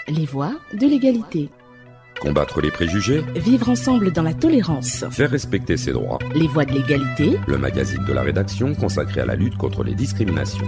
Les voies de l'égalité. Combattre les préjugés. Vivre ensemble dans la tolérance. Faire respecter ses droits. Les voies de l'égalité. Le magazine de la rédaction consacré à la lutte contre les discriminations.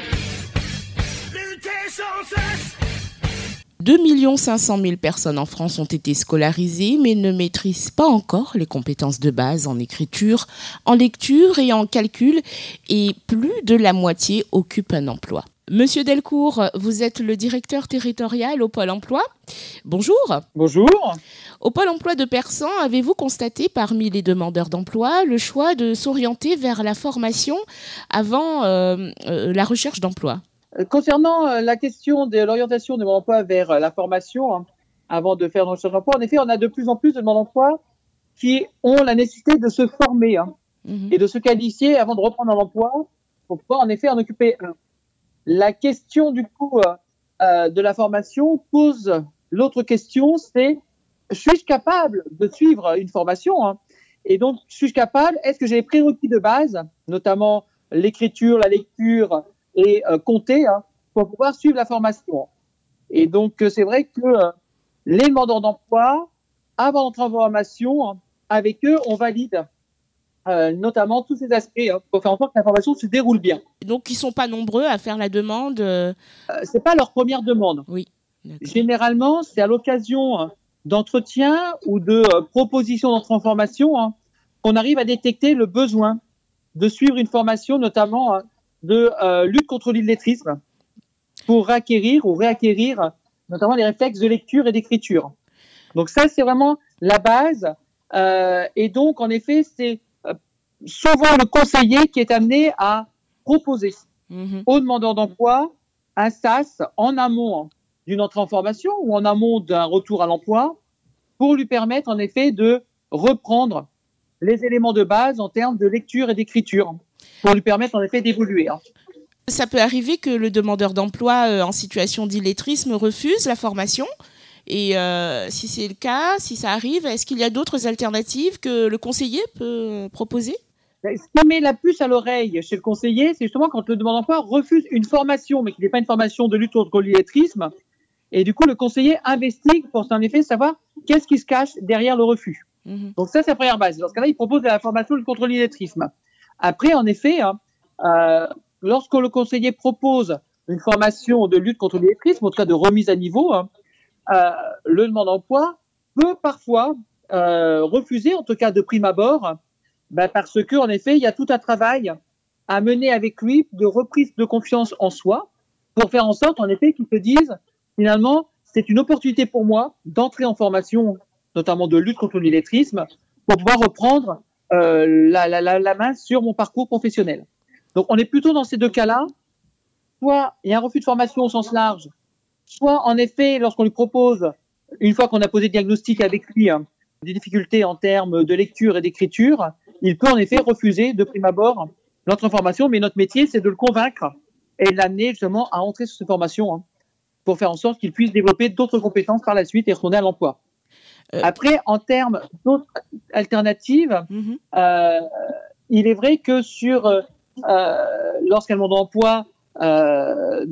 2 500 000 personnes en France ont été scolarisées, mais ne maîtrisent pas encore les compétences de base en écriture, en lecture et en calcul, et plus de la moitié occupent un emploi. Monsieur Delcourt, vous êtes le directeur territorial au Pôle emploi. Bonjour. Bonjour. Au Pôle emploi de Persan, avez-vous constaté parmi les demandeurs d'emploi le choix de s'orienter vers la formation avant la recherche d'emploi ? Concernant la question de l'orientation de mon emploi vers la formation, avant de faire une recherche d'emploi, en effet, on a de plus en plus de demandeurs d'emploi qui ont la nécessité de se former et de se qualifier avant de reprendre un emploi pour pouvoir en effet en occuper un. La question du coup de la formation pose l'autre question, c'est suis-je capable de suivre une formation et donc suis-je capable, est-ce que j'ai les prérequis de base, notamment l'écriture, la lecture et compter pour pouvoir suivre la formation. Et donc c'est vrai que les demandeurs d'emploi, avant d'entrer en formation, avec eux on valide notamment tous ces aspects pour faire en sorte que la formation se déroule bien. Donc, ils ne sont pas nombreux à faire la demande c'est pas leur première demande. Oui. D'accord. Généralement, c'est à l'occasion d'entretiens ou de propositions d'entrée en formation qu'on arrive à détecter le besoin de suivre une formation, notamment de lutte contre l'illettrisme, pour acquérir ou réacquérir notamment les réflexes de lecture et d'écriture. Donc ça, c'est vraiment la base. Et donc, en effet, c'est souvent le conseiller qui est amené à proposer aux demandeurs d'emploi un SAS en amont d'une entrée en formation ou en amont d'un retour à l'emploi pour lui permettre en effet de reprendre les éléments de base en termes de lecture et d'écriture pour lui permettre en effet d'évoluer. Ça peut arriver que le demandeur d'emploi en situation d'illettrisme refuse la formation. Et si c'est le cas, si ça arrive, est-ce qu'il y a d'autres alternatives que le conseiller peut proposer ? Ce qui met la puce à l'oreille chez le conseiller, c'est justement quand le demandeur d'emploi refuse une formation, mais qui n'est pas une formation de lutte contre l'illettrisme. Et du coup, le conseiller investigue pour en effet savoir qu'est-ce qui se cache derrière le refus. Donc ça, c'est la première base. Dans ce cas-là, il propose de la formation de lutte contre l'illettrisme. Après, en effet, lorsque le conseiller propose une formation de lutte contre l'illettrisme, en tout cas de remise à niveau, le demandeur d'emploi peut parfois refuser, en tout cas de prime abord, parce que en effet, il y a tout un travail à mener avec lui de reprise de confiance en soi pour faire en sorte, en effet, qu'il se dise finalement, c'est une opportunité pour moi d'entrer en formation, notamment de lutte contre l'illettrisme, pour pouvoir reprendre la main sur mon parcours professionnel. Donc, on est plutôt dans ces deux cas-là. Soit il y a un refus de formation au sens large, soit en effet, lorsqu'on lui propose, une fois qu'on a posé le diagnostic avec lui, des difficultés en termes de lecture et d'écriture, il peut en effet refuser de prime abord notre formation, mais notre métier, c'est de le convaincre et de l'amener justement à entrer sur cette formation pour faire en sorte qu'il puisse développer d'autres compétences par la suite et retourner à l'emploi. Après, en termes d'autres alternatives, il est vrai que lorsqu'un demandeur d'emploi a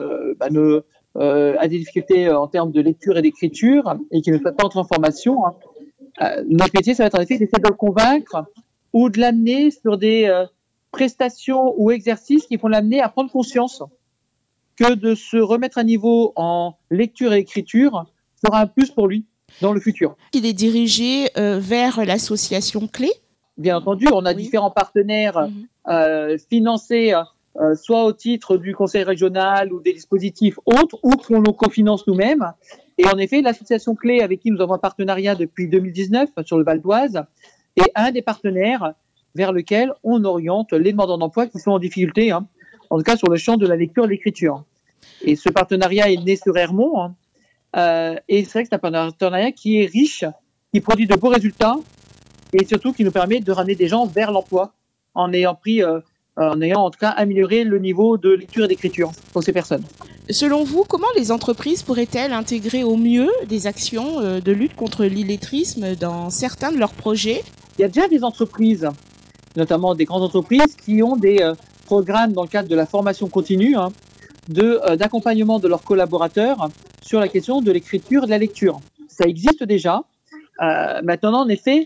des difficultés en termes de lecture et d'écriture et qu'il ne souhaite pas entrer en formation, notre métier, ça va être en effet d'essayer de le convaincre ou de l'amener sur des prestations ou exercices qui vont l'amener à prendre conscience que de se remettre à niveau en lecture et écriture sera un plus pour lui dans le futur. Il est dirigé vers l'association Clé ? Bien entendu, on a différents partenaires financés soit au titre du conseil régional ou des dispositifs autres ou qu'on nous cofinance nous-mêmes. Et en effet, l'association Clé, avec qui nous avons un partenariat depuis 2019 sur le Val d'Oise, est un des partenaires vers lequel on oriente les demandeurs d'emploi qui sont en difficulté, en tout cas sur le champ de la lecture et de l'écriture. Et ce partenariat est né sur Hermont, et c'est vrai que c'est un partenariat qui est riche, qui produit de beaux résultats, et surtout qui nous permet de ramener des gens vers l'emploi, en ayant en tout cas amélioré le niveau de lecture et d'écriture pour ces personnes. Selon vous, comment les entreprises pourraient-elles intégrer au mieux des actions de lutte contre l'illettrisme dans certains de leurs projets ? Il y a déjà des entreprises, notamment des grandes entreprises, qui ont des programmes dans le cadre de la formation continue d'accompagnement de leurs collaborateurs sur la question de l'écriture et de la lecture. Ça existe déjà. Maintenant, en effet,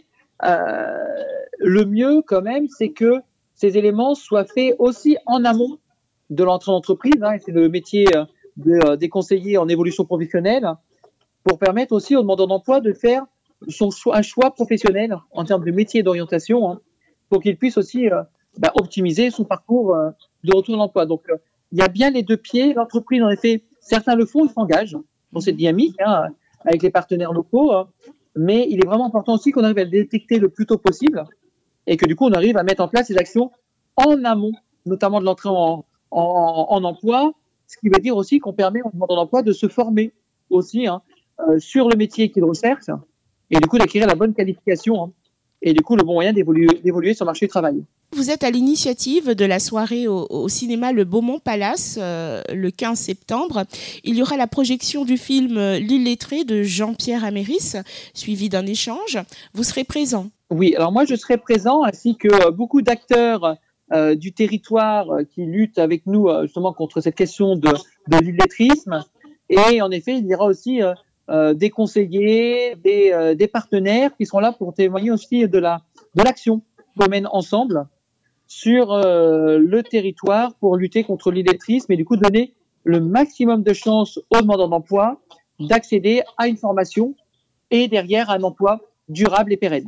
le mieux quand même, c'est que ces éléments soient faits aussi en amont de l'entrée en entreprise. Et c'est le métier des conseillers en évolution professionnelle pour permettre aussi aux demandeurs d'emploi de faire un choix professionnel en termes de métier et d'orientation pour qu'il puisse aussi optimiser son parcours de retour à l'emploi. Donc, il y a bien les deux pieds. L'entreprise, en effet, certains le font, ils s'engagent dans cette dynamique avec les partenaires locaux, mais il est vraiment important aussi qu'on arrive à le détecter le plus tôt possible et que du coup, on arrive à mettre en place ces actions en amont, notamment de l'entrée en emploi, ce qui veut dire aussi qu'on permet aux demandeurs d'emploi de se former aussi sur le métier qu'ils recherchent et du coup d'acquérir la bonne qualification et du coup le bon moyen d'évoluer sur le marché du travail. Vous êtes à l'initiative de la soirée au cinéma Le Beaumont Palace le 15 septembre. Il y aura la projection du film L'Illettré de Jean-Pierre Améris, suivi d'un échange. Vous serez présent? Oui, alors moi je serai présent ainsi que beaucoup d'acteurs du territoire qui luttent avec nous justement contre cette question de l'illettrisme. Et en effet, il y aura aussi des conseillers, des partenaires qui seront là pour témoigner aussi de l'action qu'on mène ensemble sur le territoire pour lutter contre l'illettrisme et du coup donner le maximum de chances aux demandeurs d'emploi d'accéder à une formation et derrière à un emploi durable et pérenne.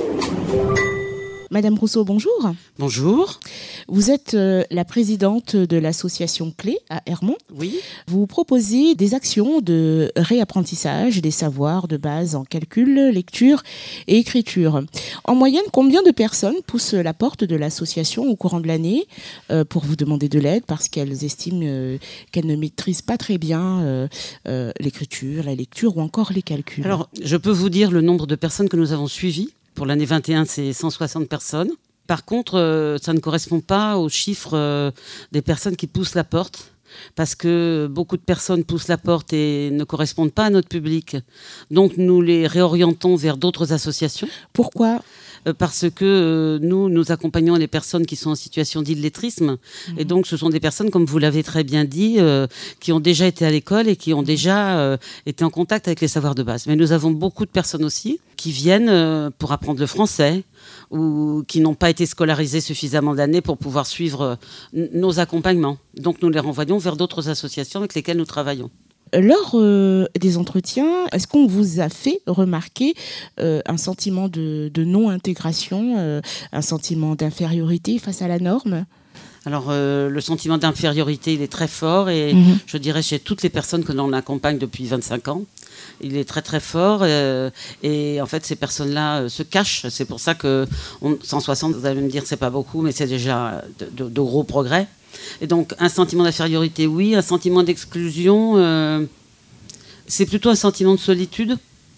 Madame Rousseau, bonjour. Bonjour. Vous êtes la présidente de l'association Clé à Hermont. Oui. Vous proposez des actions de réapprentissage des savoirs de base en calcul, lecture et écriture. En moyenne, combien de personnes poussent la porte de l'association au courant de l'année pour vous demander de l'aide parce qu'elles estiment qu'elles ne maîtrisent pas très bien l'écriture, la lecture ou encore les calculs? Alors, je peux vous dire le nombre de personnes que nous avons suivies. Pour l'année 21, c'est 160 personnes. Par contre, ça ne correspond pas aux chiffres des personnes qui poussent la porte, parce que beaucoup de personnes poussent la porte et ne correspondent pas à notre public. Donc, nous les réorientons vers d'autres associations. Pourquoi ? Parce que nous accompagnons les personnes qui sont en situation d'illettrisme. Et donc, ce sont des personnes, comme vous l'avez très bien dit, qui ont déjà été à l'école et qui ont déjà été en contact avec les savoirs de base. Mais nous avons beaucoup de personnes aussi qui viennent pour apprendre le français ou qui n'ont pas été scolarisées suffisamment d'années pour pouvoir suivre nos accompagnements. Donc, nous les renvoyons vers d'autres associations avec lesquelles nous travaillons. Lors des entretiens, est-ce qu'on vous a fait remarquer un sentiment de non-intégration, un sentiment d'infériorité face à la norme ? Alors, le sentiment d'infériorité, il est très fort et je dirais chez toutes les personnes que l'on accompagne depuis 25 ans. Il est très très fort et en fait ces personnes-là se cachent. C'est pour ça que 160, vous allez me dire c'est pas beaucoup, mais c'est déjà de gros progrès. Et donc un sentiment d'infériorité, oui. Un sentiment d'exclusion, c'est plutôt un sentiment de solitude.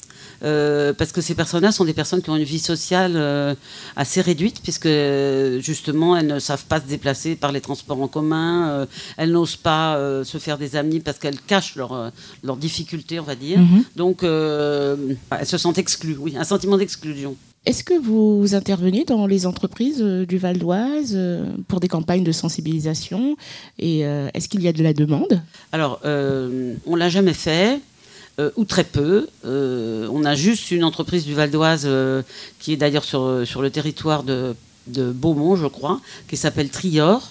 Parce que ces personnes-là sont des personnes qui ont une vie sociale assez réduite, puisque justement elles ne savent pas se déplacer par les transports en commun, elles n'osent pas se faire des amis parce qu'elles cachent leurs difficultés, on va dire. Donc elles se sentent exclues, oui, un sentiment d'exclusion. Est-ce que vous intervenez dans les entreprises du Val d'Oise pour des campagnes de sensibilisation et est-ce qu'il y a de la demande ? Alors, on ne l'a jamais fait. Ou très peu. On a juste une entreprise du Val d'Oise qui est d'ailleurs sur le territoire de Beaumont, je crois, qui s'appelle Trior,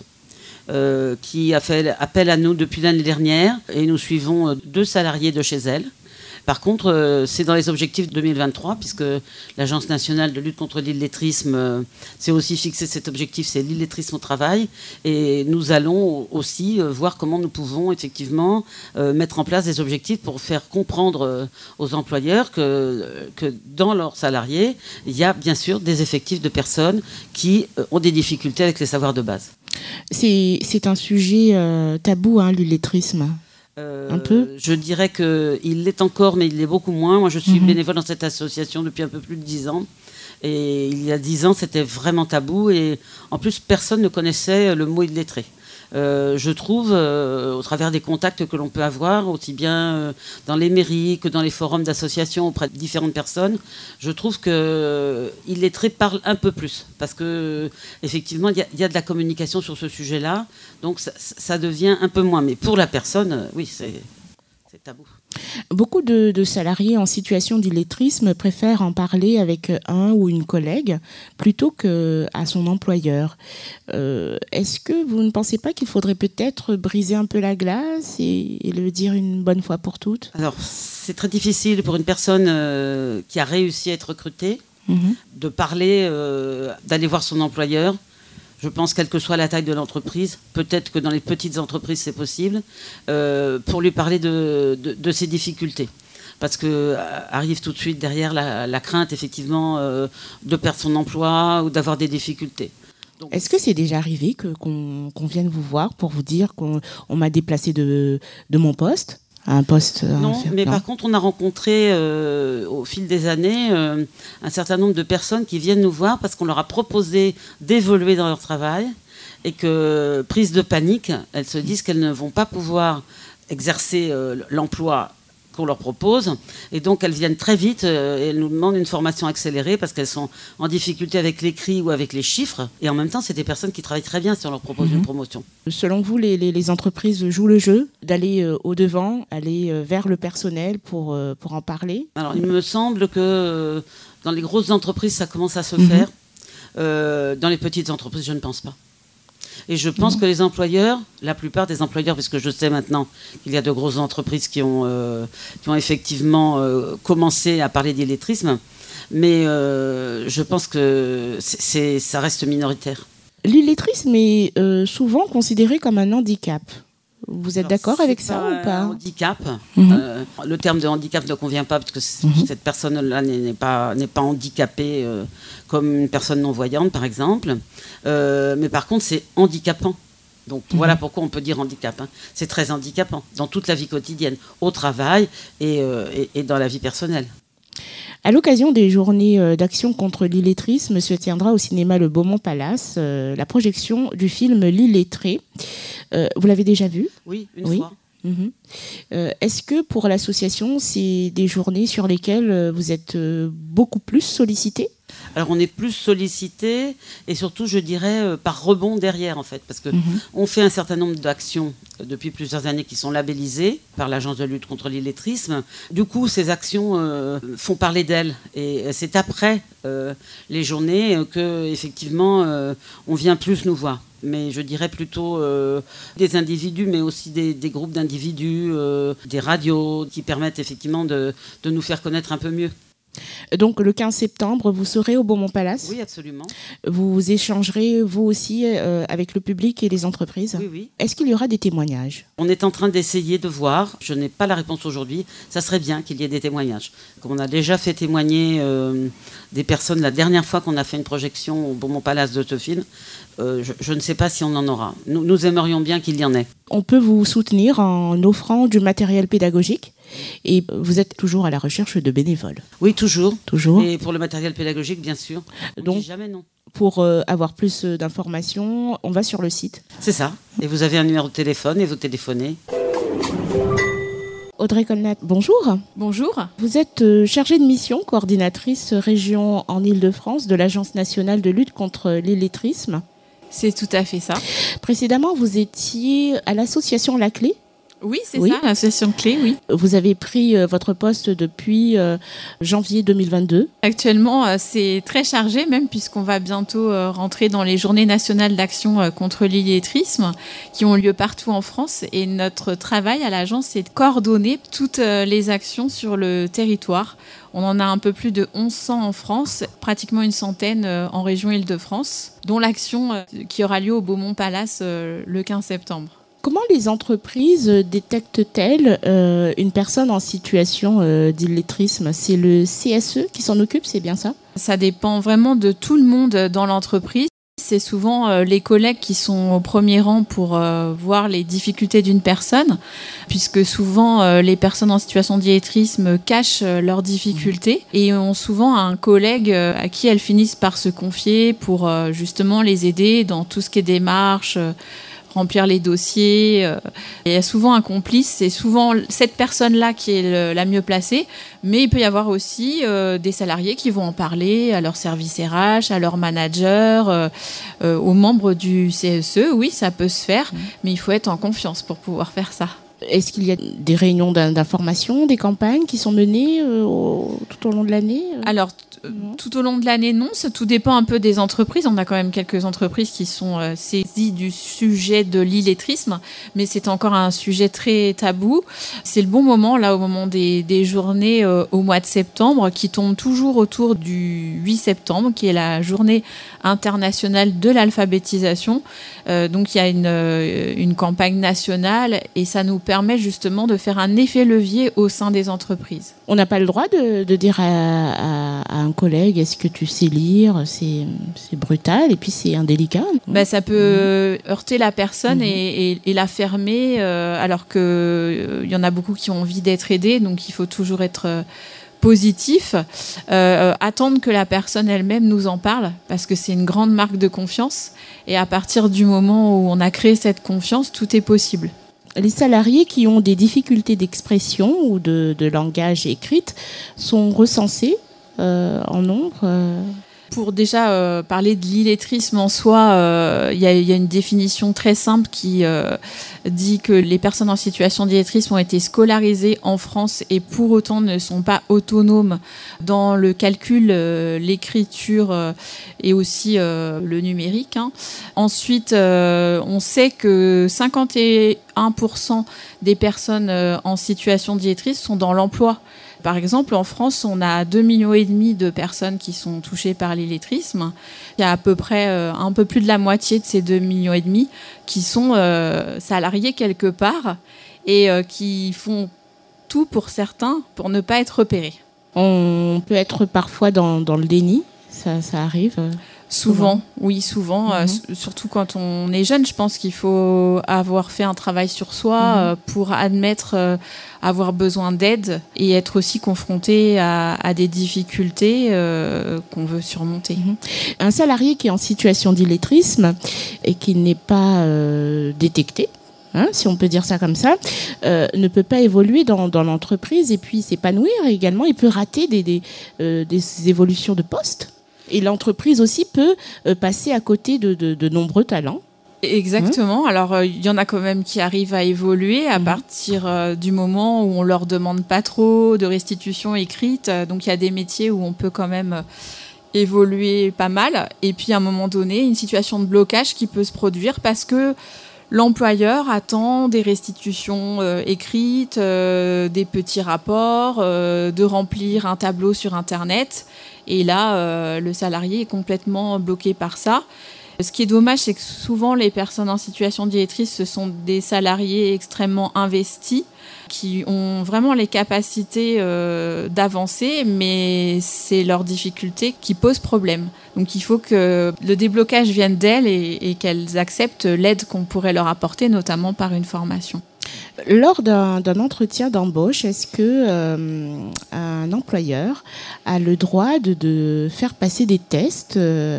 qui a fait appel à nous depuis l'année dernière et nous suivons 2 salariés de chez elle. Par contre, c'est dans les objectifs 2023, puisque l'Agence nationale de lutte contre l'illettrisme s'est aussi fixé cet objectif, c'est l'illettrisme au travail. Et nous allons aussi voir comment nous pouvons effectivement mettre en place des objectifs pour faire comprendre aux employeurs que dans leurs salariés, il y a bien sûr des effectifs de personnes qui ont des difficultés avec les savoirs de base. C'est un sujet tabou, l'illettrisme. Un peu. Je dirais qu'il l'est encore, mais il l'est beaucoup moins. Moi, je suis bénévole dans cette association depuis un peu plus de 10 ans. Et il y a 10 ans, c'était vraiment tabou. Et en plus, personne ne connaissait le mot illettré. Je trouve, au travers des contacts que l'on peut avoir, aussi bien dans les mairies que dans les forums d'associations auprès de différentes personnes, je trouve que illettré parle un peu plus. Parce qu'effectivement, il y a de la communication sur ce sujet-là. Donc, ça devient un peu moins. Mais pour la personne, oui, c'est tabou. Beaucoup de salariés en situation d'illettrisme préfèrent en parler avec un ou une collègue plutôt qu'à son employeur. Est-ce que vous ne pensez pas qu'il faudrait peut-être briser un peu la glace et le dire une bonne fois pour toutes ? Alors, c'est très difficile pour une personne qui a réussi à être recrutée de parler, d'aller voir son employeur. Je pense, quelle que soit la taille de l'entreprise, peut-être que dans les petites entreprises, c'est possible, pour lui parler de ses difficultés. Parce que arrive tout de suite derrière la crainte, effectivement, de perdre son emploi ou d'avoir des difficultés. Donc, est-ce que c'est déjà arrivé qu'on vienne vous voir pour vous dire qu'on m'a déplacé de mon poste ? Un poste non, mais par contre, on a rencontré au fil des années un certain nombre de personnes qui viennent nous voir parce qu'on leur a proposé d'évoluer dans leur travail et que, prise de panique, elles se disent qu'elles ne vont pas pouvoir exercer l'emploi qu'on leur propose, et donc elles viennent très vite et elles nous demandent une formation accélérée parce qu'elles sont en difficulté avec l'écrit ou avec les chiffres, et en même temps c'est des personnes qui travaillent très bien si on leur propose une promotion. Selon vous, les entreprises jouent le jeu d'aller au-devant, aller vers le personnel pour en parler ? Alors il me semble que dans les grosses entreprises ça commence à se faire, dans les petites entreprises je ne pense pas. Et je pense que les employeurs, la plupart des employeurs, parce que je sais maintenant qu'il y a de grosses entreprises qui ont effectivement commencé à parler d'illettrisme, mais je pense que ça reste minoritaire. L'illettrisme est souvent considéré comme un handicap. Vous êtes d'accord avec ça ou pas ? Un handicap. Le terme de handicap ne convient pas parce que cette personne-là n'est pas handicapée comme une personne non-voyante, par exemple. Mais par contre, c'est handicapant. Donc voilà pourquoi on peut dire handicap. C'est très handicapant dans toute la vie quotidienne, au travail et dans la vie personnelle. À l'occasion des journées d'action contre l'illettrisme se tiendra au cinéma Le Beaumont Palace la projection du film L'illettré. Vous l'avez déjà vu ? Oui, une fois. Est-ce que pour l'association, c'est des journées sur lesquelles vous êtes beaucoup plus sollicité ? Alors on est plus sollicité et surtout je dirais par rebond derrière en fait, parce que on fait un certain nombre d'actions depuis plusieurs années qui sont labellisées par l'Agence de lutte contre l'illettrisme. Du coup ces actions font parler d'elles et c'est après les journées que effectivement on vient plus nous voir. Mais je dirais plutôt des individus, mais aussi des groupes d'individus, des radios qui permettent effectivement de nous faire connaître un peu mieux. Donc le 15 septembre, vous serez au Beaumont Palace ? Oui, absolument. Vous échangerez, vous aussi, avec le public et les entreprises ? Oui, oui. Est-ce qu'il y aura des témoignages ? On est en train d'essayer de voir. Je n'ai pas la réponse aujourd'hui. Ça serait bien qu'il y ait des témoignages. On a déjà fait témoigner des personnes la dernière fois qu'on a fait une projection au Beaumont Palace de ce film. Je ne sais pas si on en aura. Nous aimerions bien qu'il y en ait. On peut vous soutenir en offrant du matériel pédagogique et vous êtes toujours à la recherche de bénévoles. Oui, toujours. Toujours. Et pour le matériel pédagogique, bien sûr. Donc, on dit jamais non. Pour avoir plus d'informations, on va sur le site. C'est ça. Et vous avez un numéro de téléphone et vous téléphonez. Audrey Colnat, bonjour. Bonjour. Vous êtes chargée de mission, coordinatrice région en Île-de-France de l'Agence nationale de lutte contre l'illettrisme. C'est tout à fait ça. Précédemment, vous étiez à l'association La Clé. Oui, c'est ça, l'association Clé, oui. Vous avez pris votre poste depuis janvier 2022. Actuellement, c'est très chargé même puisqu'on va bientôt rentrer dans les journées nationales d'action contre l'illettrisme qui ont lieu partout en France. Et notre travail à l'agence, c'est de coordonner toutes les actions sur le territoire. On en a un peu plus de 1100 en France, pratiquement une centaine en région Île-de-France, dont l'action qui aura lieu au Beaumont Palace le 15 septembre. Comment les entreprises détectent-elles une personne en situation d'illettrisme ? C'est le CSE qui s'en occupe, c'est bien ça ? Ça dépend vraiment de tout le monde dans l'entreprise. C'est souvent les collègues qui sont au premier rang pour voir les difficultés d'une personne, puisque souvent les personnes en situation d'illettrisme cachent leurs difficultés et ont souvent un collègue à qui elles finissent par se confier pour justement les aider dans tout ce qui est démarche, remplir les dossiers. Il y a souvent un complice, c'est souvent cette personne-là qui est la mieux placée, mais il peut y avoir aussi des salariés qui vont en parler à leur service RH, à leur manager, aux membres du CSE. Oui, ça peut se faire, mais il faut être en confiance pour pouvoir faire ça. Est-ce qu'il y a des réunions d'information, des campagnes qui sont menées tout au long de l'année Alors, tout au long de l'année, non. Ça, tout dépend un peu des entreprises. On a quand même quelques entreprises qui sont saisies du sujet de l'illettrisme, mais c'est encore un sujet très tabou. C'est le bon moment, là, au moment des journées au mois de septembre, qui tombent toujours autour du 8 septembre, qui est la journée internationale de l'alphabétisation. Donc, il y a une campagne nationale et ça nous permet justement de faire un effet levier au sein des entreprises. On n'a pas le droit de dire à un collègue, est-ce que tu sais lire ? C'est brutal et puis c'est indélicat. Ça peut heurter la personne et la fermer, alors qu'il y en a beaucoup qui ont envie d'être aidés, donc il faut toujours être positif, attendre que la personne elle-même nous en parle, parce que c'est une grande marque de confiance. Et à partir du moment où on a créé cette confiance, tout est possible. Les salariés qui ont des difficultés d'expression ou de langage écrite sont recensés en nombre Pour déjà parler de l'illettrisme en soi, il y a une définition très simple qui dit que les personnes en situation d'illettrisme ont été scolarisées en France et pour autant ne sont pas autonomes dans le calcul, l'écriture et aussi le numérique. Ensuite, on sait que 51% des personnes en situation d'illettrisme sont dans l'emploi. Par exemple, en France, on a 2,5 millions de personnes qui sont touchées par l'illettrisme. Il y a à peu près un peu plus de la moitié de ces 2,5 millions qui sont salariés quelque part et qui font tout pour certains pour ne pas être repérés. On peut être parfois dans le déni, ça arrive Souvent, oui, souvent. Surtout quand on est jeune, je pense qu'il faut avoir fait un travail sur soi pour admettre avoir besoin d'aide et être aussi confronté à des difficultés qu'on veut surmonter. Un salarié qui est en situation d'illettrisme et qui n'est pas détecté, si on peut dire ça comme ça, ne peut pas évoluer dans l'entreprise et puis s'épanouir également. Il peut rater des évolutions de poste. Et l'entreprise aussi peut passer à côté de nombreux talents. Exactement. Alors, il y en a quand même qui arrivent à évoluer à partir du moment où on leur demande pas trop de restitution écrite. Donc, il y a des métiers où on peut quand même évoluer pas mal. Et puis, à un moment donné, une situation de blocage qui peut se produire parce que l'employeur attend des restitutions écrites, des petits rapports, de remplir un tableau sur Internet. Et là, le salarié est complètement bloqué par ça. Ce qui est dommage, c'est que souvent, les personnes en situation d'illettrisme, ce sont des salariés extrêmement investis qui ont vraiment les capacités d'avancer, mais c'est leurs difficultés qui posent problème. Donc il faut que le déblocage vienne d'elles et qu'elles acceptent l'aide qu'on pourrait leur apporter, notamment par une formation. Lors d'un entretien d'embauche, est-ce que un employeur a le droit de faire passer des tests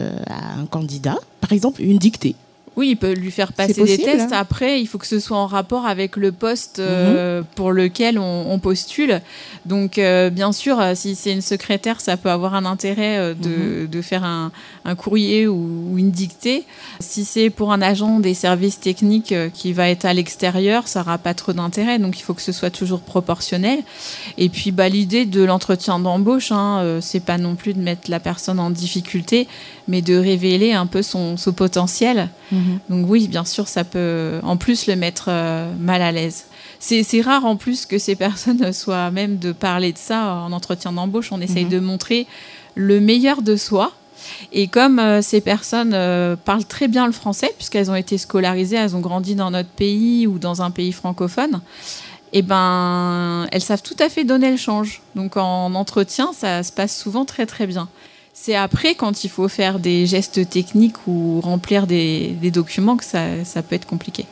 à un candidat, par exemple une dictée? Oui, il peut lui faire passer des tests. Après, il faut que ce soit en rapport avec le poste pour lequel on postule. Donc, bien sûr, si c'est une secrétaire, ça peut avoir un intérêt de faire un courrier ou une dictée. Si c'est pour un agent des services techniques qui va être à l'extérieur, ça n'aura pas trop d'intérêt. Donc, il faut que ce soit toujours proportionnel. Et puis, l'idée de l'entretien d'embauche, c'est pas non plus de mettre la personne en difficulté, mais de révéler un peu son potentiel. Donc oui, bien sûr, ça peut en plus le mettre mal à l'aise. C'est rare en plus que ces personnes soient même de parler de ça en entretien d'embauche. On essaye de montrer le meilleur de soi. Et comme ces personnes parlent très bien le français, puisqu'elles ont été scolarisées, elles ont grandi dans notre pays ou dans un pays francophone, elles savent tout à fait donner le change. Donc en entretien, ça se passe souvent très très bien. C'est après, quand il faut faire des gestes techniques ou remplir des documents, que ça peut être compliqué.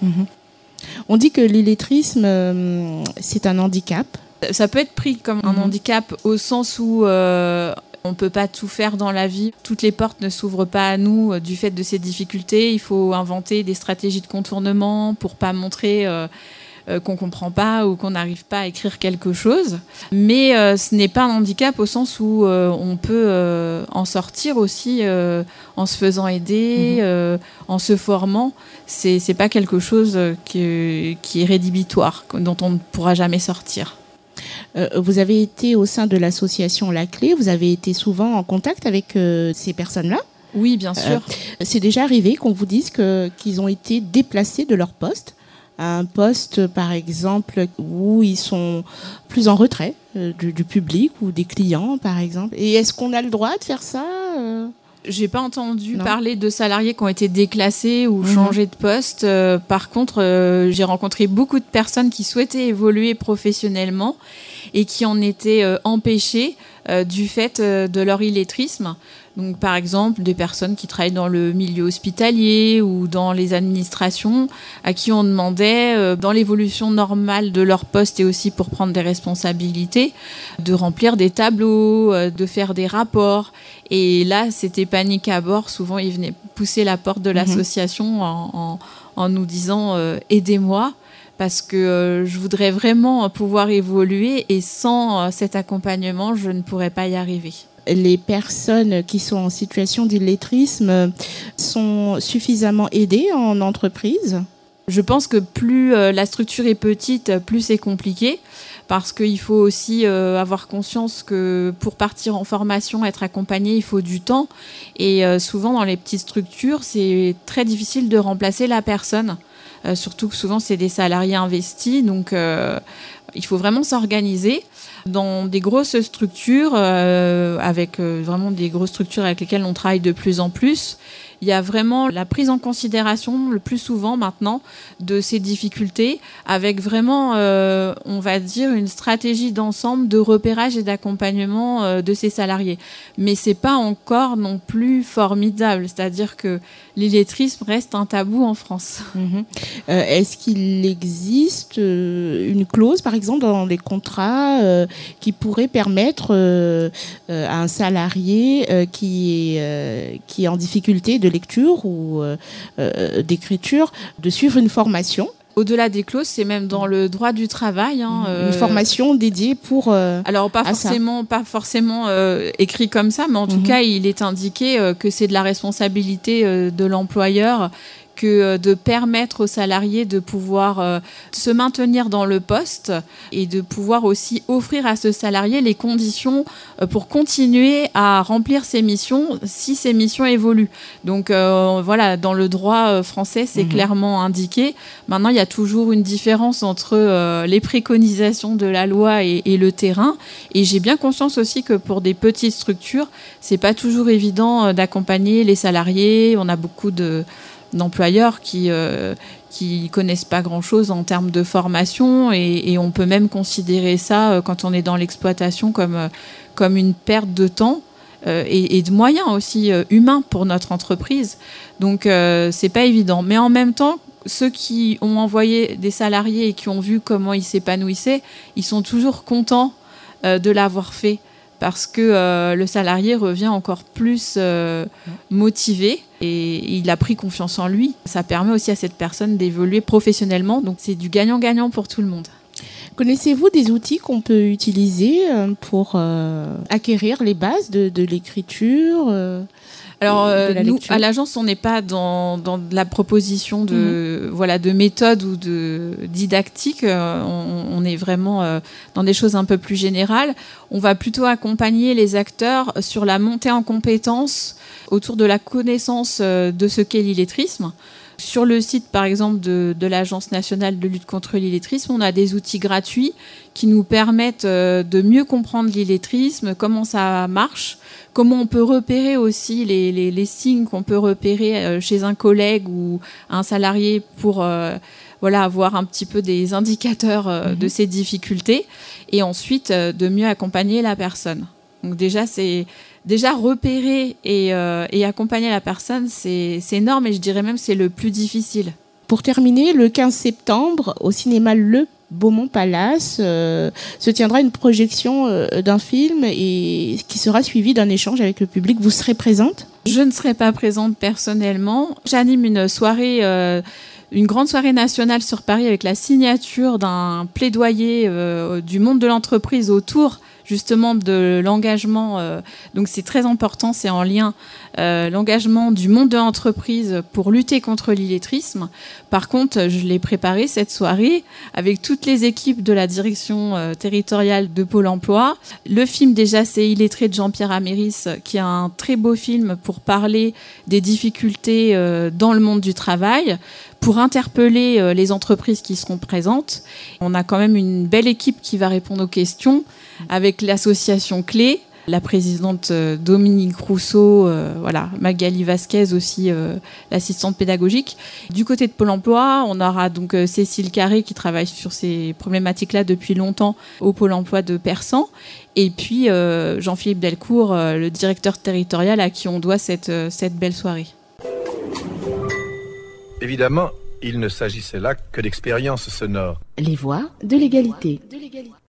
On dit que l'illettrisme, c'est un handicap. Ça peut être pris comme un handicap au sens où on ne peut pas tout faire dans la vie. Toutes les portes ne s'ouvrent pas à nous du fait de ces difficultés. Il faut inventer des stratégies de contournement pour ne pas montrer qu'on comprend pas ou qu'on n'arrive pas à écrire quelque chose. Mais ce n'est pas un handicap au sens où on peut en sortir aussi en se faisant aider, en se formant. C'est pas quelque chose qui est rédhibitoire, dont on ne pourra jamais sortir. Vous avez été au sein de l'association La Clé, vous avez été souvent en contact avec ces personnes-là? Oui, bien sûr. C'est déjà arrivé qu'on vous dise qu'ils ont été déplacés de leur poste à un poste, par exemple, où ils sont plus en retrait du public ou des clients, par exemple. Et est-ce qu'on a le droit de faire ça J'ai pas entendu parler de salariés qui ont été déclassés ou changés de poste. Par contre, j'ai rencontré beaucoup de personnes qui souhaitaient évoluer professionnellement et qui en étaient empêchées du fait de leur illettrisme. Donc, par exemple, des personnes qui travaillent dans le milieu hospitalier ou dans les administrations, à qui on demandait, dans l'évolution normale de leur poste et aussi pour prendre des responsabilités, de remplir des tableaux, de faire des rapports. Et là, c'était panique à bord. Souvent, ils venaient pousser la porte de l'association en nous disant « aidez-moi ». Parce que je voudrais vraiment pouvoir évoluer et sans cet accompagnement, je ne pourrais pas y arriver. Les personnes qui sont en situation d'illettrisme sont suffisamment aidées en entreprise? Je pense que plus la structure est petite, plus c'est compliqué. Parce qu'il faut aussi avoir conscience que pour partir en formation, être accompagné, il faut du temps. Et souvent, dans les petites structures, c'est très difficile de remplacer la personne. Surtout que souvent, c'est des salariés investis. Donc, il faut vraiment s'organiser. Dans des grosses structures, avec vraiment des grosses structures avec lesquelles on travaille de plus en plus, il y a vraiment la prise en considération le plus souvent maintenant de ces difficultés avec vraiment, on va dire, une stratégie d'ensemble de repérage et d'accompagnement de ces salariés. Mais c'est pas encore non plus formidable, c'est-à-dire que l'illettrisme reste un tabou en France. Est-ce qu'il existe une clause, par exemple, dans les contrats qui pourrait permettre à un salarié qui est en difficulté de lecture ou d'écriture de suivre une formation? Au-delà des clauses, c'est même dans le droit du travail. Une formation dédiée pour alors pas forcément écrit comme ça, mais en tout cas, il est indiqué que c'est de la responsabilité de l'employeur que de permettre aux salariés de pouvoir se maintenir dans le poste et de pouvoir aussi offrir à ce salarié les conditions pour continuer à remplir ses missions si ces missions évoluent. Donc voilà, dans le droit français, c'est clairement indiqué. Maintenant, il y a toujours une différence entre les préconisations de la loi et le terrain. Et j'ai bien conscience aussi que pour des petites structures, c'est pas toujours évident d'accompagner les salariés. On a beaucoup d'employeurs qui connaissent pas grand-chose en termes de formation et on peut même considérer ça quand on est dans l'exploitation comme une perte de temps et de moyens aussi humains pour notre entreprise. Donc c'est pas évident. Mais en même temps, ceux qui ont envoyé des salariés et qui ont vu comment ils s'épanouissaient, ils sont toujours contents de l'avoir fait. Parce que le salarié revient encore plus motivé et il a pris confiance en lui. Ça permet aussi à cette personne d'évoluer professionnellement. Donc, c'est du gagnant-gagnant pour tout le monde. Connaissez-vous des outils qu'on peut utiliser pour acquérir les bases de l'écriture Alors, nous, à l'agence, on n'est pas dans la proposition de méthode ou de didactique. On est vraiment dans des choses un peu plus générales. On va plutôt accompagner les acteurs sur la montée en compétences autour de la connaissance de ce qu'est l'illettrisme. Sur le site, par exemple, de l'Agence nationale de lutte contre l'illettrisme, on a des outils gratuits qui nous permettent de mieux comprendre l'illettrisme, comment ça marche, comment on peut repérer aussi les signes qu'on peut repérer chez un collègue ou un salarié pour avoir un petit peu des indicateurs de ces difficultés et ensuite de mieux accompagner la personne. Donc déjà repérer et accompagner la personne, c'est énorme et je dirais même c'est le plus difficile. Pour terminer, le 15 septembre, au cinéma Le Beaumont Palace, se tiendra une projection d'un film et qui sera suivie d'un échange avec le public. Vous serez présente ? Je ne serai pas présente personnellement. J'anime une soirée une grande soirée nationale sur Paris avec la signature d'un plaidoyer du monde de l'entreprise autour justement de l'engagement. Donc c'est très important, c'est en lien l'engagement du monde de l'entreprise pour lutter contre l'illettrisme. Par contre, je l'ai préparé cette soirée avec toutes les équipes de la direction territoriale de Pôle emploi. Le film déjà, c'est Illettré de Jean-Pierre Améris, qui est un très beau film pour parler des difficultés dans le monde du travail, pour interpeller les entreprises qui seront présentes. On a quand même une belle équipe qui va répondre aux questions avec l'association Clé, la présidente Dominique Rousseau, Magali Vasquez aussi, l'assistante pédagogique. Du côté de Pôle emploi, on aura donc Cécile Carré qui travaille sur ces problématiques-là depuis longtemps au Pôle emploi de Persan. Et puis Jean-Philippe Delcourt, le directeur territorial à qui on doit cette belle soirée. Évidemment, il ne s'agissait là que d'expériences sonores. Les voix de l'égalité.